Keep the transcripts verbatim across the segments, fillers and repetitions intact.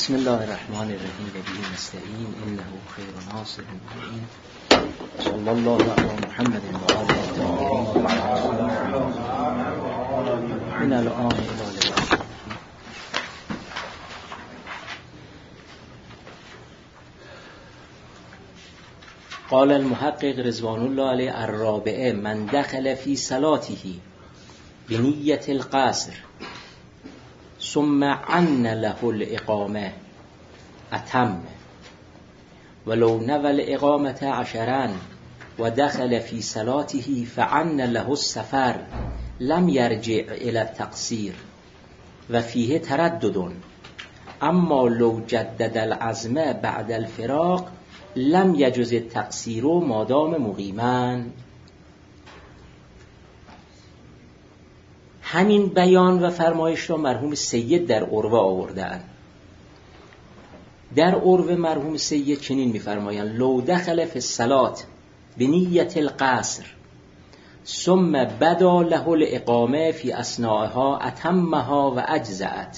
بسم الله الرحمن الرحیم و به نستعین انه خیر ناصر معین صلی الله علی محمد و آله الطاهرین من الان الی الان. قال المحقق رضوان الله علیه الرابعه من دخل فی صلاته بنیة القصر ثم عن له الاقامه اتم ولو نوى الاقامه عشرا و دخل فی صلاته فعن له السفر لم یرجع الى التقصیر و فیه تردد اما لو جدد العزم بعد الفراق لم یجز التقصیر مادام مقیما. همین بیان و فرمایش را مرحوم سید در عروه آوردن. در عروه مرحوم سید چنین می‌فرمایند لو دخل فی الصلاة بنیة القصر ثم بدا له الاقامه فی اثناءها اتمها و اجزأت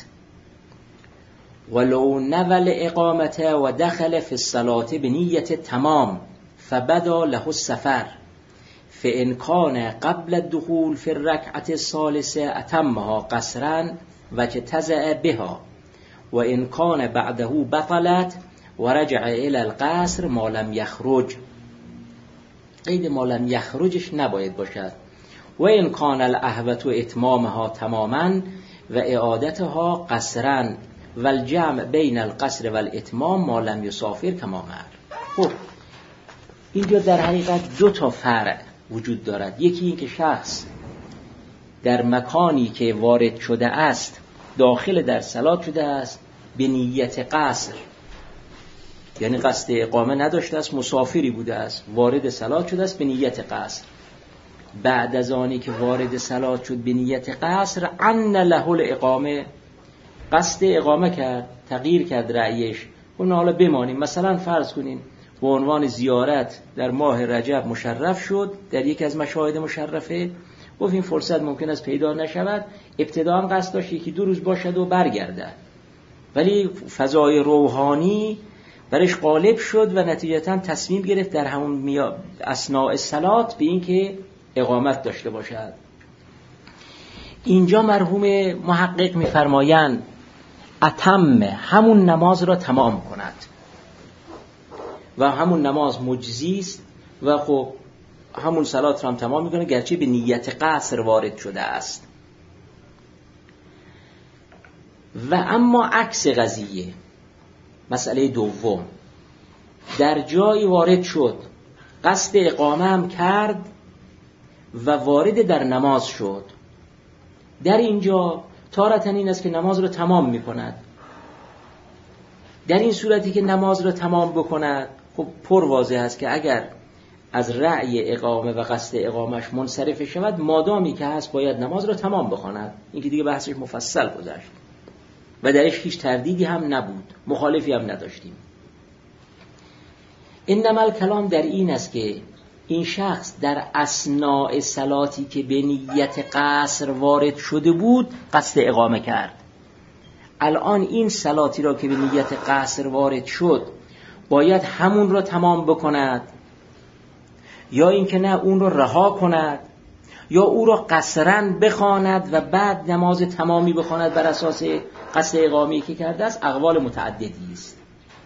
ولو نوى الاقامه و دخل فی الصلاة بنیة تمام فبدا له السفر فإن كان قبل الدخول في الركعة الثالثة أتمها قصرا وجتزأ بها وإن كان بعده بطلت ورجع إلى القصر ما لم يخرج. قید ما لم يخرجش نباید باشد. وإن كان الأحوط إتمامها تماما وإعادتها قصرا والجمع بين القصر والإتمام ما لم يسافر كما مر. خب اینجا در حقیقت دو تا فرع وجود دارد. یکی این که شخص در مکانی که وارد شده است داخل در صلات شده است به نیت قصر، یعنی قصد اقامه نداشته است، مسافری بوده است، وارد صلات شده است به نیت قصر. بعد از آنی که وارد صلات شد به نیت قصر عن له الاقامه، قصد اقامه کرد، تغییر کرد رأیش، اون حالا بمانیم. مثلا فرض کنین به عنوان زیارت در ماه رجب مشرف شد، در یکی از مشاهد مشرفه گفت این فرصت ممکن است پیدا نشود، ابتداً قصد داشت یکی دو روز باشد و برگردد، ولی فضای روحانی برش غالب شد و نتیجتاً تصمیم گرفت در همون اثناء صلات به این که اقامت داشته باشد. اینجا مرحوم محقق می‌فرمایند اتم، همون نماز را تمام کند و همون نماز مجزی است و خب همون صلات را هم تمام میکنه گرچه به نیت قصر وارد شده است. و اما عکس قضیه، مسئله دوم، در جایی وارد شد قصد اقامه هم کرد و وارد در نماز شد، در اینجا تارتن این است که نماز را تمام میکند. در این صورتی که نماز را تمام بکند خب پر واضح است که اگر از رأی اقامه و قصد اقامش منصرف شود مادامی که هست باید نماز را تمام بخواند. این که دیگه بحثش مفصل گذشت و درش هیچ تردیدی هم نبود، مخالفی هم نداشتیم. انما الکلام در این است که این شخص در اثناء صلاتی که به نیت قصر وارد شده بود قصد اقامه کرد. الان این صلاتی را که به نیت قصر وارد شد باید همون را تمام بکند یا اینکه نه اون را رها کند یا او را قصرا بخواند و بعد نماز تمامی بخواند بر اساس قصد اقامه‌ای که کرده است. اقوال متعددی است.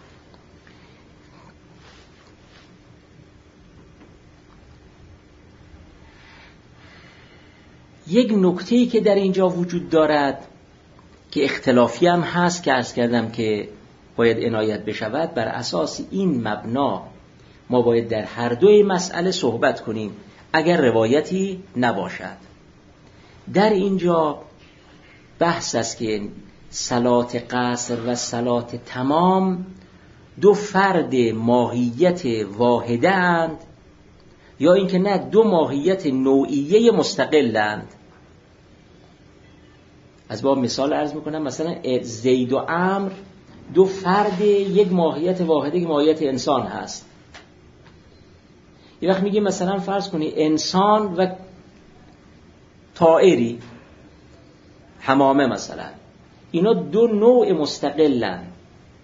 یک نکته‌ای که در اینجا وجود دارد که اختلافی هم هست که عرض کردم که باید عنایت بشود، بر اساس این مبنا ما باید در هر دوی مسئله صحبت کنیم اگر روایتی نباشد. در اینجا بحث است که صلات قصر و صلات تمام دو فرد ماهیت واحده اند یا اینکه نه دو ماهیت نوعیه مستقلند. از باب مثال عرض میکنم، مثلا زید و عمرو دو فرد یک ماهیت واحده که ماهیت انسان هست. یه وقت میگیم مثلا فرض کنی انسان و طائری، حمامه مثلا، اینا دو نوع مستقلن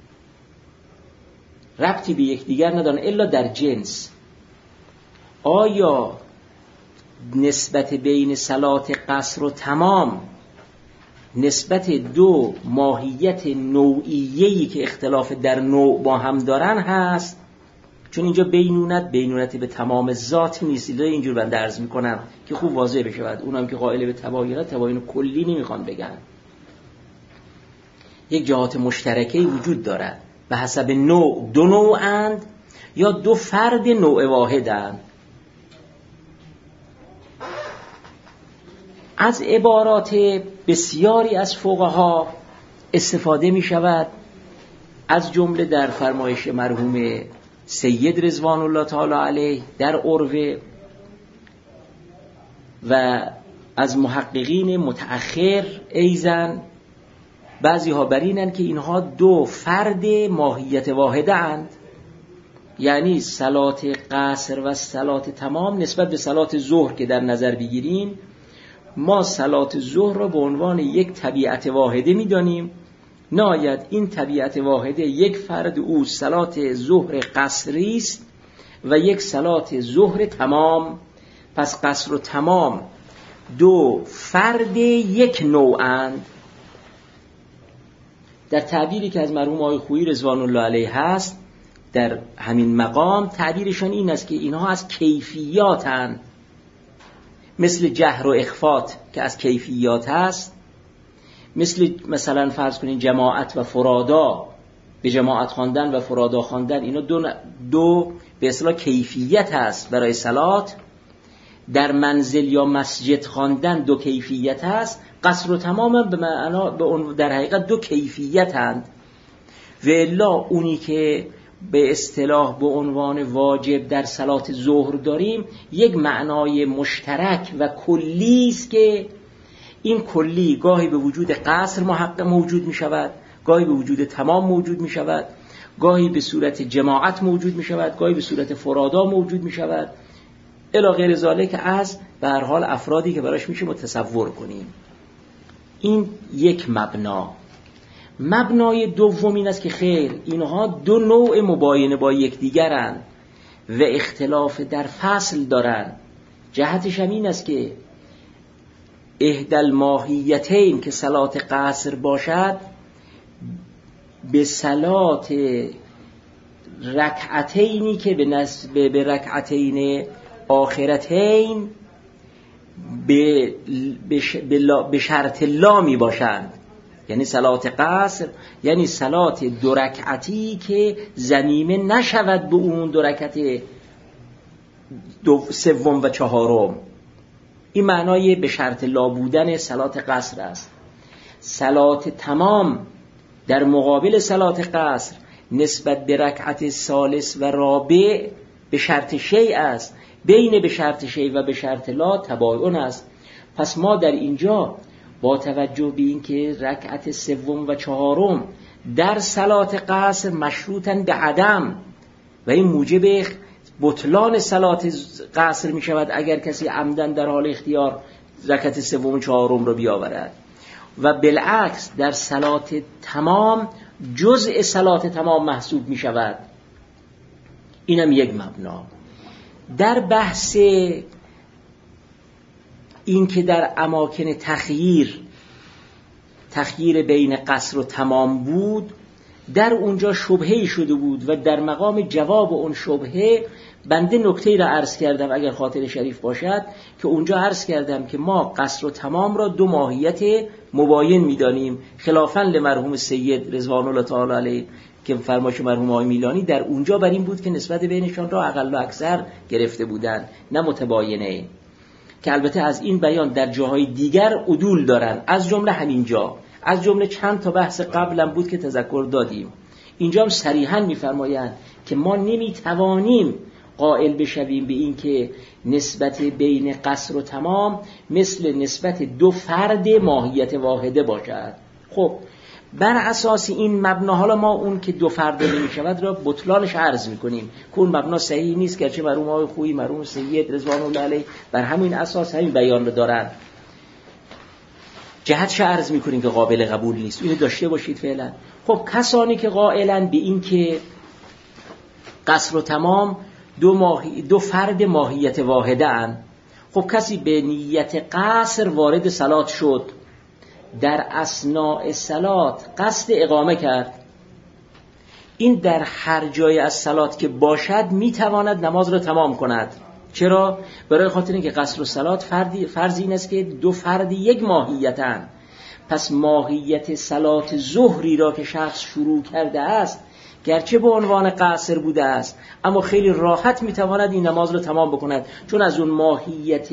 ربطی به یکدیگر ندارن الا در جنس. آیا نسبت بین صلات قصر و تمام نسبت دو ماهیت نوعیه‌ای که اختلاف در نوع با هم دارن هست؟ چون اینجا بینونت بینونت به تمام ذات نیست. اینجور بنده عرض میکنم که خوب واضح بشه. بعد اونم که قائل به تباینات تباین کلی نمیخوان بگن. یک جهات مشترکه‌ای وجود دارد به حسب نوع، دو نوعند یا دو فرد نوع واحدند. از عبارات بسیاری از فقها استفاده می شود، از جمله در فرمایش مرحوم سید رضوان الله تعالی علیه در عروه و از محققین متأخر ایزن. بعضی ها بر اینند که اینها دو فرد ماهیت واحده اند، یعنی صلات قصر و صلات تمام نسبت به صلات ظهر که در نظر بگیریم، ما صلات ظهر را به عنوان یک طبیعت واحده می‌دانیم. نهایت این طبیعت واحده یک فرد او صلات ظهر قصری است و یک صلات ظهر تمام. پس قصر و تمام دو فرد یک نوعند. در تعبیری که از مرحوم آقای خویی رضوان الله علیه هست در همین مقام، تعبیرشان این است که اینها از کیفیاتند، مثل جهر و اخفات که از کیفیات هست، مثل مثلا فرض کنین جماعت و فرادا، به جماعت خواندن و فرادا خواندن، اینا دو, دو به اصطلاح کیفیت هست برای صلات. در منزل یا مسجد خواندن دو کیفیت هست. قصر و تمام به معنا به در حقیقت دو کیفیت هست. و الا اونی که به اصطلاح به عنوان واجب در صلات ظهر داریم یک معنای مشترک و کلی است که این کلی گاهی به وجود قصر محقق موجود می شود، گاهی به وجود تمام موجود می شود، گاهی به صورت جماعت موجود می شود، گاهی به صورت فرادا موجود می شود، الی غیر ذالک از به هر حال افرادی که براش میشه متصور کنیم. این یک مبنا. مبنای دوم این است که خیر، اینها دو نوع مباینه با یکدیگرند و اختلاف در فصل دارند. جهتش هم این است که احدی الماهیتین که صلات قصر باشد به صلات رکعتینی که به نسبت به رکعتین آخرتین به به شرط لا می باشند. یعنی صلات قصر یعنی صلات دو رکعتی که ضمیمه نشود به اون دو رکعت دو سوم و چهارم. این معنای به شرط لا بودن صلات قصر است. صلات تمام در مقابل صلات قصر نسبت به رکعت ثالث و رابع به شرط شیء است. بین به شرط شیء و به شرط لا تباین است. پس ما در اینجا با توجه به این که رکعت سوم و چهارم در صلات قصر مشروطن به عدم و این موجب بطلان صلات قصر می شود اگر کسی عمدن در حال اختیار رکعت سوم و چهارم رو بیاورد، و بالعکس در صلات تمام جزء صلات تمام محسوب می شود. اینم یک مبنا. در بحث این که در اماکن تخییر تخییر بین قصر و تمام بود، در اونجا شبهه‌ای شده بود و در مقام جواب اون شبهه بنده نکته‌ای را عرض کردم اگر خاطر شریف باشد، که اونجا عرض کردم که ما قصر و تمام را دو ماهیت مباین می‌دانیم، خلافاً لمرحوم سید رضوان الله تعالی علیه که فرمایش مرحوم آقای میلانی در اونجا بر این بود که نسبت بینشان را اقل و اکثر گرفته بودند، نه متباینه، که البته از این بیان در جاهای دیگر عدول دارن، از جمله همین جا، از جمله چند تا بحث قبلم بود که تذکر دادیم. اینجا هم صریحاً می‌فرمایند که ما نمی‌توانیم قائل بشویم به این که نسبت بین قصر و تمام مثل نسبت دو فرد ماهیت واحده باشد. خب بر اساس این مبنا حالا ما اون که دو فرد نمی شود را بطلانش عرض میکنیم که اون مبنا صحیح نیست، گرچه مرحوم آقای خویی مرحوم سید رضوان الله علیه بر همین اساس همین بیان رو دارن. جهتش عرض میکنیم که قابل قبول نیست، اینو داشته باشید فعلا. خب کسانی که قائلن به این که قصر و تمام دو, ماهی دو فرد ماهیت واحده اند. خب کسی به نیت قصر وارد صلات شد، در اثناء صلات قصد اقامه کرد، این در هر جای از صلات که باشد میتواند نماز را تمام کند. چرا؟ برای خاطر اینکه قصر و صلات فردی فرض این است که دو فرد یک ماهیتند. پس ماهیت صلات ظهری را که شخص شروع کرده است، گرچه به عنوان قصر بوده است، اما خیلی راحت میتواند این نماز را تمام بکند، چون از اون ماهیت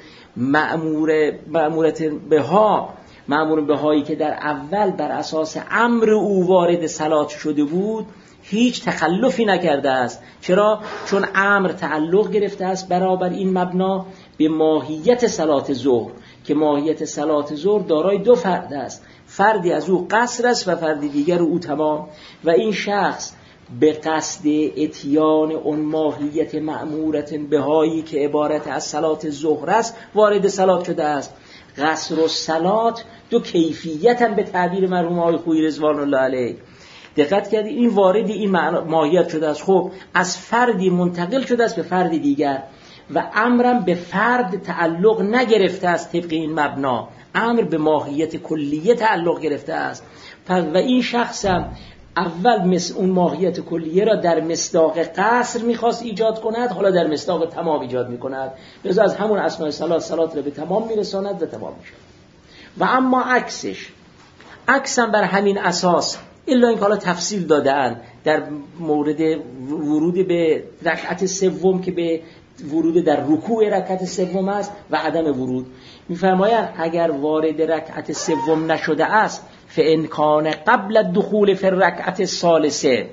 مأمور مأمورت بها مأمور بهایی که در اول بر اساس امر او وارد صلات شده بود هیچ تخلفی نکرده است. چرا؟ چون امر تعلق گرفته است برابر این مبنا به ماهیت صلات ظهر، که ماهیت صلات ظهر دارای دو فرد است، فردی از او قصر است و فردی دیگر او تمام. و این شخص به قصد اتیان اون ماهیت مأمورت بهایی که عبارت از صلات ظهر است وارد صلات شده است. قصر و صلات دو کیفیتن به تعبیر مرحوم آقای خویی رضوان الله علیه. دقت کردید این وارد این ماهیت شده است. خب از فردی منتقل شده است به فرد دیگر و امرم به فرد تعلق نگرفته است. طبق این مبنا امر به ماهیت کلیه تعلق گرفته است. پس و این شخصم اول مثل اون ماهیت کلیه را در مصداق قصر میخواست ایجاد کند، حالا در مصداق تمام ایجاد میکند، لذا از همون اثناء صلات صلات را به تمام میرساند و تمام میشه. و اما عکسش، عکسم بر همین اساس، الا این که حالا تفصیل دادن در مورد ورود به رکعت سوم که به ورود در رکوع رکعت سوم است و عدم ورود، میفرمایند اگر وارد رکعت سوم نشده است فإن کان قبل الدخول فی الرکعت الثالثه،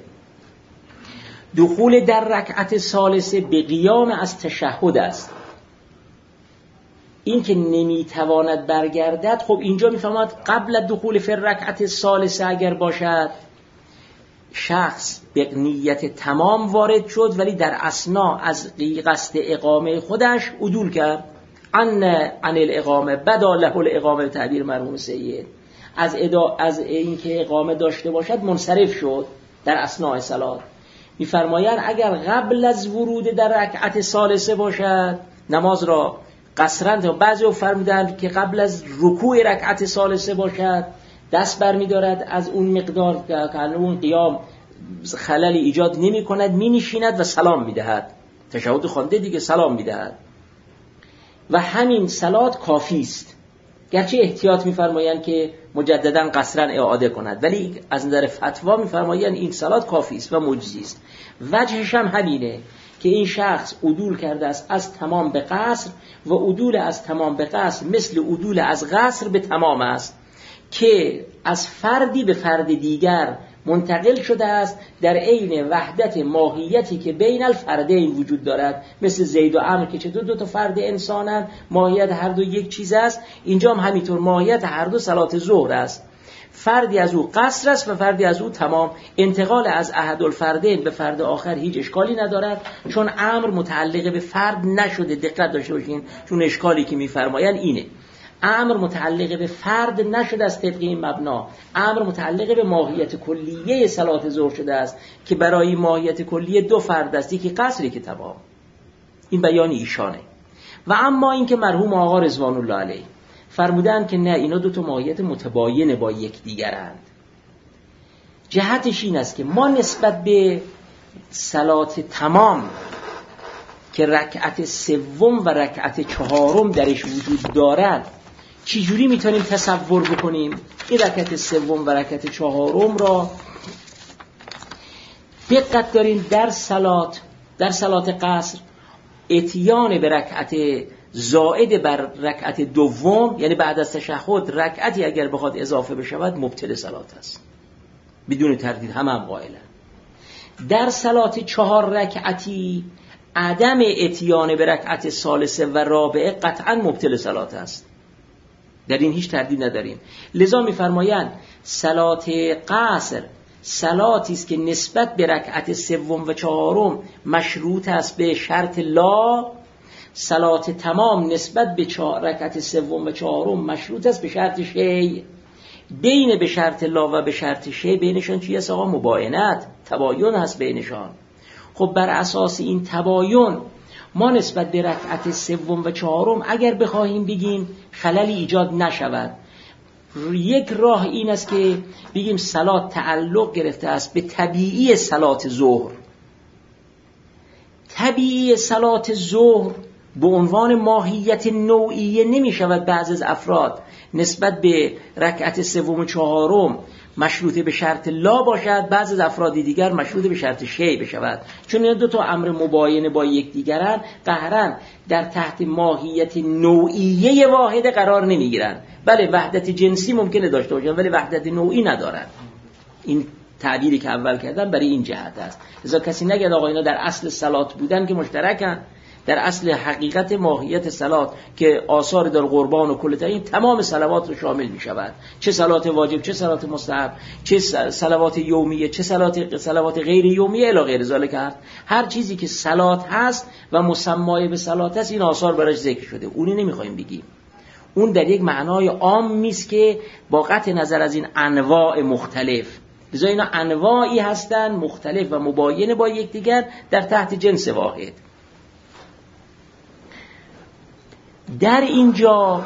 دخول در رکعت ثالثه به قیام از تشهد است، این که نمیتواند برگردد. خب اینجا میفهمد قبل الدخول فی الرکعت الثالثه اگر باشد شخص به نیت تمام وارد شد ولی در اثناء از قصد اقامه خودش عدول کرد، عن عن الاقامه بدا له الاقامه، تعبیر مرحوم سید از ادا از اینکه اقامه داشته باشد منصرف شد در اثناء صلات. میفرمایند اگر قبل از ورود در رکعت ثالثه باشد نماز را قصرن. بعضی فرمودند که قبل از رکوع رکعت ثالثه باشد دست بر می دارد از اون مقدار که اون قیام خللی ایجاد نمی کند، می نشیند و سلام می دهد، تشهد خوانده دیگه سلام می دهد و همین صلات کافی است. گرچه احتیاط می فرمایند که مجددا قصرن اعاده کند، ولی از نظر فتوا می فرمایند این صلات کافی است و مجزی است. وجهش هم همینه که این شخص عدول کرده است از تمام به قصر و عدول از تمام به قصر مثل عدول از قصر به تمام است که از فردی به فرد دیگر منتقل شده است در عین وحدت ماهیتی که بین الفردین وجود دارد، مثل زید و عمرو که چه دو دو تا فرد انسانند، ماهیت هر دو یک چیز است. اینجا هم همینطور ماهیت هر دو صلات ظهر است، فردی از او قصر است و فردی از او تمام. انتقال از احدالفردین به فرد آخر هیچ اشکالی ندارد چون امر متعلق به فرد نشده. دقت داشته باشین چون اشکالی که میفرمایند اینه، امر متعلق به فرد نشده است طبق این مبنا، امر متعلق به ماهیت کلیه صلات ظهر شده است که برای ماهیت کلیه دو فرد است، یکی قصری که تمام. این بیان ایشانه. و اما این که مرحوم آقا رضوان الله علیه فرمودند که نه، اینا دو تا ماهیت متباین با یک دیگرند. جهتش این است که ما نسبت به صلات تمام که رکعت سوم و رکعت چهارم درش وجود دارد چجوری میتونیم تصور بکنیم این رکعت سوم و رکعت چهارم را؟ دقت دارین در صلات در صلات قصر اتیان به رکعت زائد بر رکعت دوم، یعنی بعد از تشهد رکعتی اگر بخواد اضافه بشود مبطل صلات است، بدون تردید هم هم قائلن. در صلات چهار رکعتی عدم اتیان به رکعت ثالثه و رابعه قطعا مبطل صلات است، در این هیچ تردید نداریم. لذا می‌فرمایند صلات قصر صلاتی است که نسبت به رکعت سوم و چهارم مشروط است به شرط لا، صلات تمام نسبت به رکعت سوم و چهارم مشروط است به شرط شی. بین به شرط لا و به شرط شی بینشان چی است آقا؟ مباینت، تباین هست بینشان. خب بر اساس این تباین ما نسبت به رکعت سوم و چهارم اگر بخواهیم بگیم خللی ایجاد نشود، یک راه این است که بگیم صلات تعلق گرفته است به طبیعی صلات ظهر. طبیعی صلات ظهر به عنوان ماهیت نوعیه نمی شود بعض از افراد نسبت به رکعت سوم و چهارم مشروطه به شرط لا باشد، بعض از افراد دیگر مشروطه به شرط شیء بشود، چون این دو تا امر مباین با یکدیگرند، قهرن در تحت ماهیت نوعیه واحد قرار نمیگیرند. بله وحدت جنسی ممکنه داشته باشند ولی وحدت نوعی ندارند. این تعبیری که اول کردم برای این جهت است. لذا کسی نگه آقا اینا در اصل صلات بودن که مشترکن، در اصل حقیقت ماهیت صلات که آثار در قربان و کل این تمام صلوات رو شامل می شود، چه صلات واجب، چه صلات مستحب، چه صلوات یومیه، چه صلات صلوات غیر یومیه الی غیر ذالک. هر چیزی که صلات هست و مسمای به صلات است این آثار براش ذکر شده، اونی نمیخوایم بگیم. اون در یک معنای عامی است که با قطع نظر از این انواع مختلف، لذا اینا انواعی هستند مختلف و مباین با یکدیگر در تحت جنس واحد. در اینجا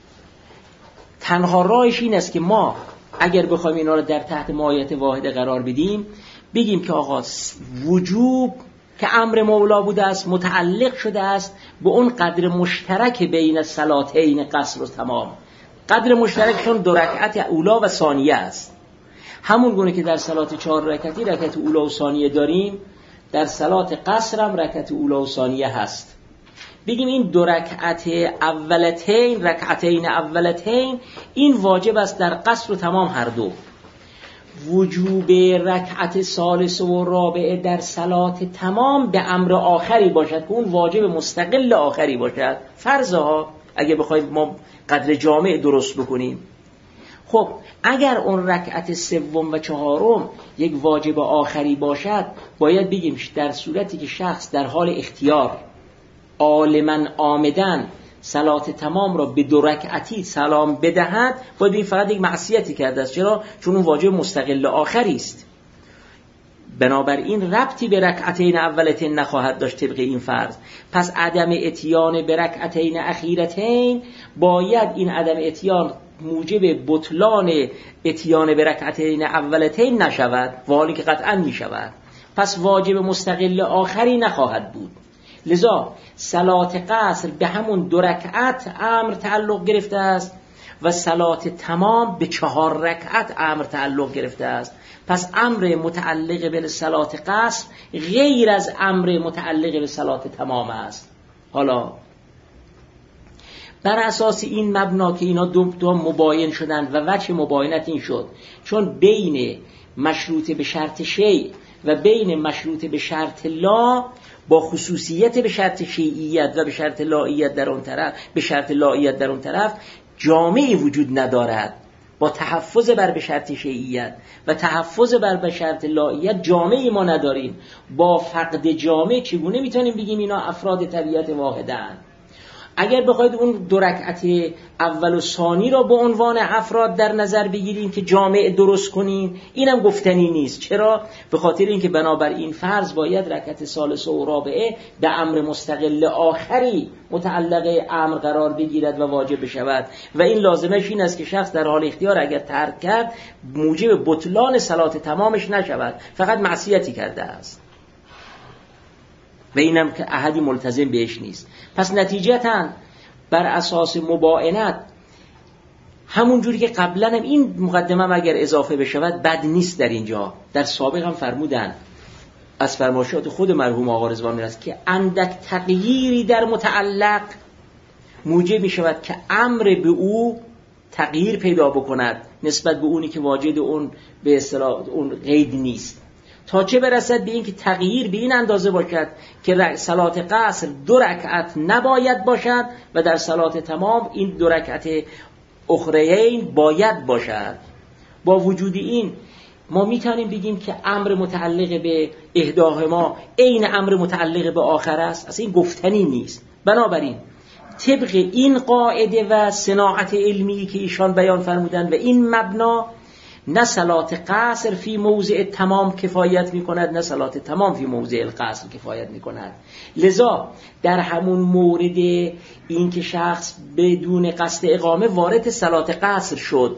تنها راهش این است که ما اگر بخوایم اینا رو در تحت ماهیت واحد قرار بدیم، بگیم که آقا وجوب که امر مولا بوده است متعلق شده است به اون قدر مشترک بین صلاتین قصر و تمام. قدر مشترکشون دو رکعت اولا و ثانیه است. همون گونه که در صلات چهار رکعتی رکعت اولا و ثانیه داریم، در صلات قصر هم رکعت اولا و ثانیه هست. بگیم این دو رکعت اولتین، رکعتین اولتین، این واجب است در قصر و تمام هر دو. وجوب رکعت ثالث و رابعه در صلات تمام به امر آخری باشد که اون واجب مستقل آخری باشد. فرضها اگه بخواید ما قدر جامع درست بکنیم، خب اگر اون رکعت سوم و چهارم یک واجب آخری باشد، باید بگیم در صورتی که شخص در حال اختیار عالماً آمدن صلات تمام را به دو رکعتی سلام بدهد، باید این فقط یک معصیتی کرده است. چرا؟ چون اون واجب مستقل آخری است. بنابراین ربطی به رکعتین اولتین نخواهد داشت طبق این فرض. پس عدم اتیان به رکعتین اخیرتین، باید این عدم اتیان موجب بطلان اتیان به رکعتین اولتین نشود، و حالی که قطعا می شود. پس واجب مستقل آخری نخواهد بود. لذا صلات قصر به همون دو رکعت امر تعلق گرفته است و صلات تمام به چهار رکعت امر تعلق گرفته است. پس امر متعلق به صلات قصر غیر از امر متعلق به صلات تمام است. حالا بر اساس این مبنا که اینا دو تا مباین شدند و وجه مباینت این شد چون بین مشروط به شرط شیء و بین مشروط به شرط لا با خصوصیت به شرط شیعیت و به شرط لاییت در اون طرف، به شرط لاییت در اون طرف جامعی وجود ندارد. با تحفظ بر به شرط شیعیت و تحفظ بر به شرط لاییت جامعی ما نداریم. با فقد جامع چگونه میتونیم بگیم اینا افراد طبیعت واحدن؟ اگر بخواید اون دو رکعت اول و ثانی را به عنوان افراد در نظر بگیریم که جامع درست کنیم، اینم گفتنی نیست. چرا؟ به خاطر اینکه بنابر این فرض باید رکعت ثالث و رابعه به امر مستقل آخری متعلق امر قرار بگیرد و واجب بشود، و این لازمش این است که شخص در حال اختیار اگر ترک کرد موجب بطلان صلات تمامش نشود، فقط معصیتی کرده است و اینم که احدی ملتزم بهش نیست. پس نتیجتاً بر اساس مباینت همون جوری که قبلا هم این مقدمه اگر اضافه بشود بد نیست. در اینجا در سابق هم فرمودن از فرمایشات خود مرحوم آقا رضوان میرسه که اندک تغییری در متعلق موجب می شود که امر به او تغییر پیدا بکند نسبت به اونی که واجد اون به اصطلاح اون قید نیست، تا چه برسد به این که تغییر به این اندازه باشد که صلات قصر دو رکعت نباید باشد و در صلات تمام این دو رکعت اخرین باید باشد. با وجود این ما میتونیم بگیم که امر متعلق به احداهما عین امر متعلق به آخر است. اصلا این گفتنی نیست. بنابراین طبق این قاعده و صناعت علمی که ایشان بیان فرمودند و این مبنا، نه صلات قصر فی موضع تمام کفایت می کند، نه صلات تمام فی موضع القصر کفایت می کند. لذا در همون مورد این که شخص بدون قصد اقامه وارد صلات قصر شد،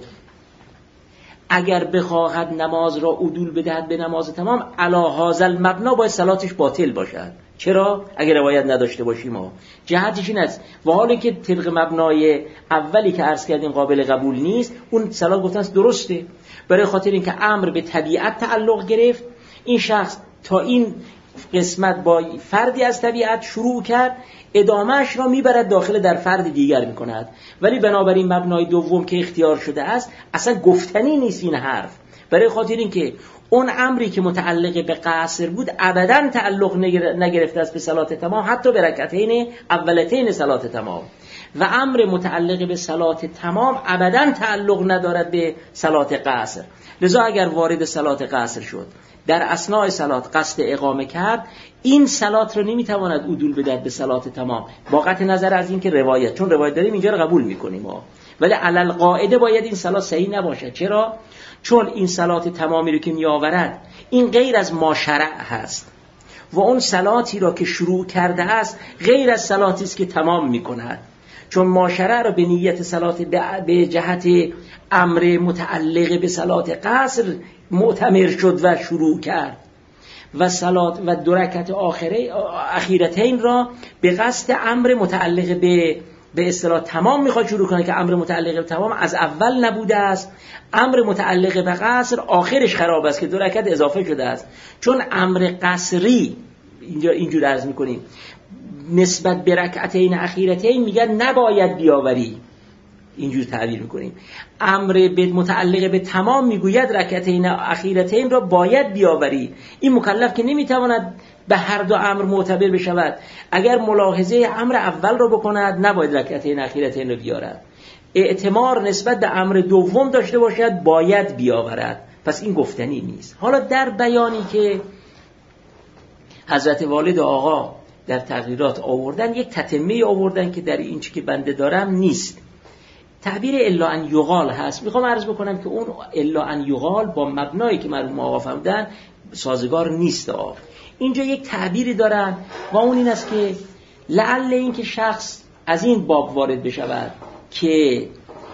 اگر بخواهد نماز را عدول بدهد به نماز تمام، علی هذا المبنا باید صلاتش باطل باشد. چرا؟ اگر روایت نداشته باشیم ما جهتش این است و حالی که طبق مبنای اولی که عرض کردیم قابل قبول نیست، اون صلات گفتن درسته، برای خاطر اینکه امر به طبیعت تعلق گرفت. این شخص تا این قسمت با فردی از طبیعت شروع کرد، ادامهش را میبرد داخل در فرد دیگر میکند، ولی بنابراین مبنای دوم که اختیار شده است اصلا گفتنی نیست این حرف، برای خاطر اینکه اون امری که متعلق به قصر بود ابداً تعلق نگرفته است به صلات تمام، حتی به رکعتین اولتین صلات تمام، و امر متعلق به صلات تمام ابداً تعلق ندارد به صلات قصر. لذا اگر وارد صلات قصر شد، در اثناء صلات قصد اقامه کرد، این صلات رو نمیتواند عدول بدهد به صلات تمام، با قطع نظر از این که روایت، چون روایت داریم اینجا رو قبول میکنیم ها، ولی علل قاعده باید این صلات صحیح نباشد. چرا؟ چون این صلات تمامی رو که میآورد این غیر از ما شرع هست و اون صلاتی را که شروع کرده است غیر از صلاتی است که تمام میکند، چون ما شرع را به نیت صلات به جهت امر متعلق به صلات قصر معتمر شد و شروع کرد، و صلات و دو رکعت آخره اخیرتین را به قصد امر متعلق به به اصطلاح تمام میخواد شروع کنه که امر متعلق به تمام از اول نبوده است، امر متعلق به قصر آخرش خراب است که دو رکعت اضافه شده است. چون امر قصری اینجا اینجور عرض میکنیم نسبت به رکعتین اخیرتین میگن نباید بیاوری، اینجور تعبیر میکنیم. امر به متعلق به تمام میگوید رکعتین اخیرتین را باید بیاوری. این مکلف که نمیتواند به هر دو امر معتبر بشود، اگر ملاحظه امر اول را بکند نباید رکعتین اخیرتین را بیارد، اعتمار نسبت به امر دوم داشته باشد باید بیاورد، پس این گفتنی نیست. حالا در بیانی که حضرت والد آقا در تقریرات آوردن، یک تتمه آوردن که در این چی که بنده دارم نیست، تعبیر الا ان یقال هست. میخوام عرض بکنم که اون الا ان یقال با مبنایی که مرحوم آقا فهمیدن سازگار نیست. آقا اینجا یک تعبیری دارن و اون این است که لعل این که شخص از این باب وارد بشود که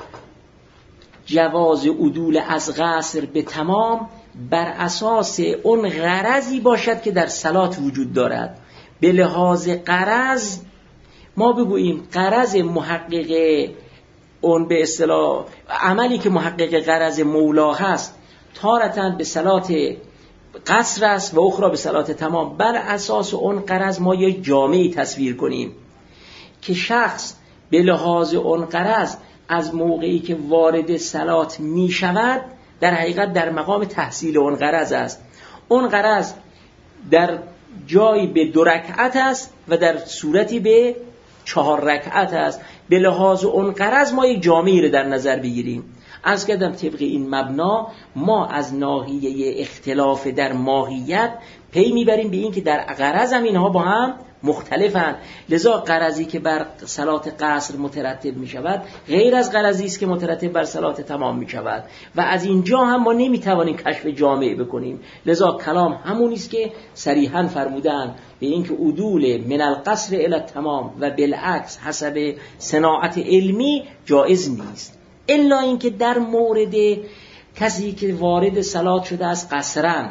جواز عدول از قصر به تمام بر اساس اون غرضی باشد که در صلات وجود دارد. به لحاظ غرض ما بگوییم غرض محقق اون به اصطلاح عملی که محقق غرض مولا هست تارتاً به صلات قصر است و اخرى به صلات تمام. بر اساس اون غرض ما یک جامعی تصویر کنیم که شخص به لحاظ اون غرض از موقعی که وارد صلات می شود در حقیقت در مقام تحصیل اون غرض است. اون غرض در جایی به دو رکعت است و در صورتی به چهار رکعت است. به لحاظ اون غرض ما یک جامعی رو در نظر بگیریم. از کردم طبق این مبنا ما از ناحیه اختلاف در ماهیت پی میبریم به این که در غرض هم اینها با هم مختلفند. لذا غرضی که بر صلات قصر مترتب می شود غیر از غرضی است که مترتب بر صلات تمام می شود و از اینجا هم ما نمی توانیم کشف جامع بکنیم. لذا کلام همون است که صریحاً فرمودن به این که عدول من القصر الی التمام و بالعکس حسب صناعت علمی جایز نیست، الا اینکه در مورد کسی که وارد صلات شده است قصراً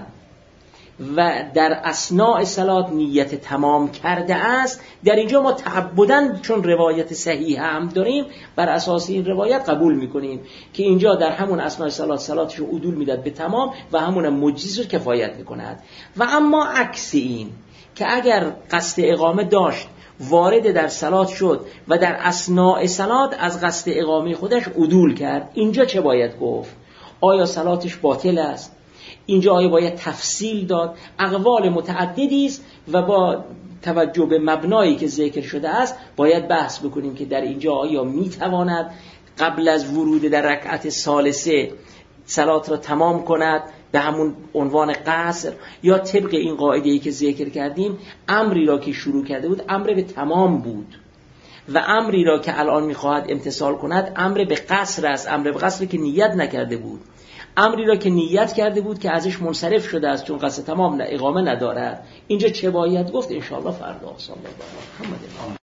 و در اثناء صلات نیت تمام کرده است، در اینجا ما تعبداً چون روایت صحیح هم داریم بر اساس این روایت قبول میکنیم که اینجا در همون اثناء صلات صلاتش رو عدول میداد به تمام و همون مجیز رو کفایت میکند. و اما عکس این که اگر قصد اقامه داشت وارد در صلات شد و در اثناء صلات از قصد اقامه خودش عدول کرد، اینجا چه باید گفت؟ آیا صلاتش باطل است؟ اینجا آیا باید تفصیل داد؟ اقوال متعددی است و با توجه به مبنایی که ذکر شده است باید بحث بکنیم که در اینجا آیا میتواند قبل از ورود در رکعت ثالثه صلات را تمام کند به همون عنوان قصر، یا طبق این قاعده‌ای که ذکر کردیم امری را که شروع کرده بود امر به تمام بود و امری را که الان میخواهد امتثال کند امر به قصر است، امر به قصر که نیت نکرده بود. امری را که نیت کرده بود که ازش منصرف شده است چون قصد تمام نه اقامه ندارد، اینجا چه باید گفت؟ انشاءالله فردا. صلی الله علیه و محمد.